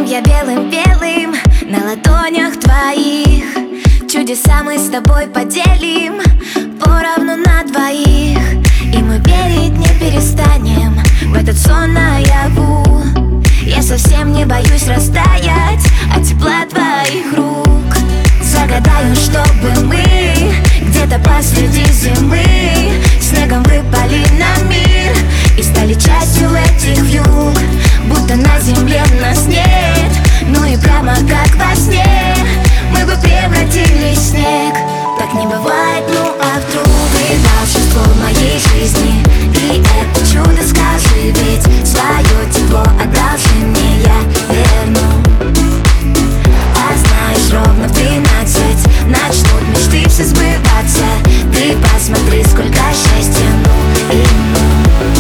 я белым-белым на ладонях твоих. Чудеса мы с тобой поделим поровну на двоих. И мы верить не перестанем в этот сон наяву. Я совсем не боюсь растаять от тепла твоих рук. Загадаю, чтобы мы где-то посреди зимы снегом выпали на мир и стали частью этих вьюг. Будто на земле нас нет, ну и прямо как во сне мы бы превратились в снег. Так не бывает, ну а вдруг ты волшебство в моей жизни, и это чудо скажи, ведь свое тепло одолжи мне, я верну. А знаешь, ровно в 12 начнут мечты все сбываться. Ты посмотри, сколько счастья, ну и ну.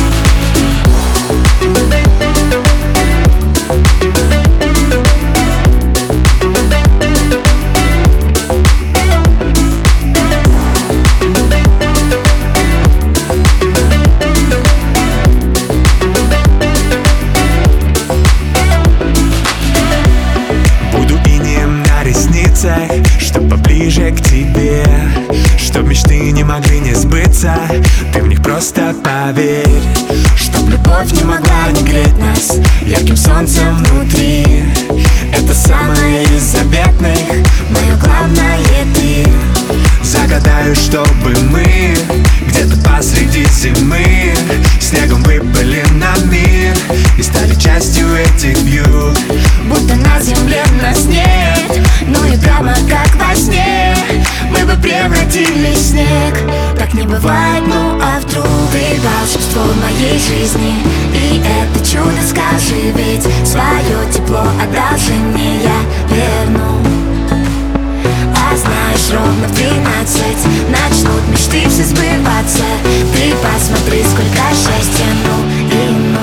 Чтоб поближе к тебе, чтоб мечты не могли не сбыться, ты в них просто поверь. Чтоб любовь не могла не греть нас ярким солнцем внутри. Это самое из заветных, мое главное ты. Загадаю, чтобы мы где-то посреди зимы снегом выпали на мир и стали частью этих вьюг. Будто на земле нас нет, ну и прямо как во сне мы бы превратились в снег. Так не бывает, ну а вдруг ты волшебство в моей жизни, и это чудо скажи, ведь свое тепло одолжи мне, я верну. А знаешь, ровно в 12 начнут мечты все сбываться. Ты посмотри, сколько счастья, ну и ну.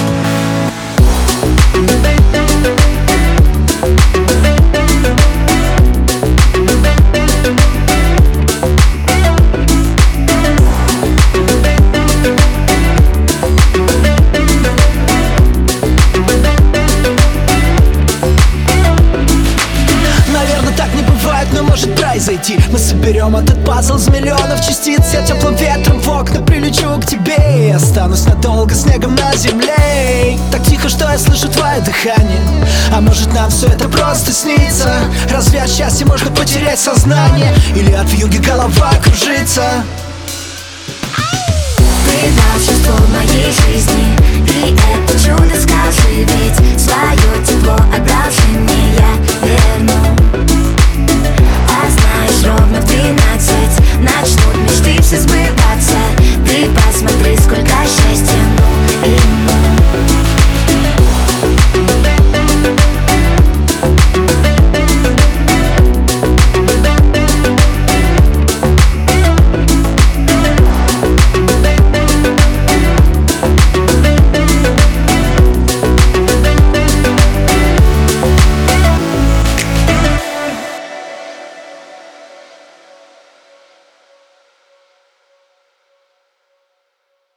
Но может произойти. Мы соберем этот пазл из миллионов частиц. Я теплым ветром в окна прилечу к тебе и останусь надолго снегом на земле. Так тихо, что я слышу твое дыхание. А может, нам все это просто снится? Разве от счастья можно потерять сознание? Или от вьюги голова кружится? Ты волшебство в моей жизни, и это чудо скажи, ведь свое тепло одолжи мне.